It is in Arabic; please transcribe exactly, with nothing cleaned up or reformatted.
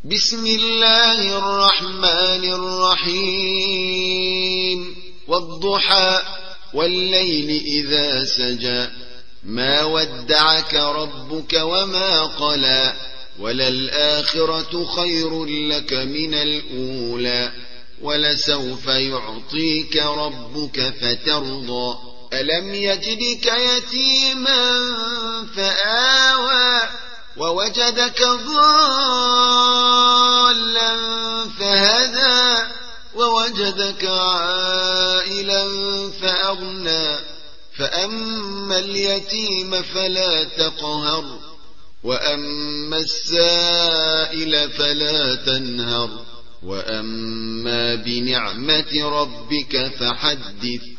بسم الله الرحمن الرحيم والضحى والليل إذا سجى ما ودعك ربك وما قلى وللآخرة خير لك من الأولى ولسوف يعطيك ربك فترضى ألم يجدك يتيما فآوى ووجدك ضالا فهدى ووجدك عائلا فأغنى فأما اليتيم فلا تقهر وأما السائل فلا تنهر وأما بنعمة ربك فحدث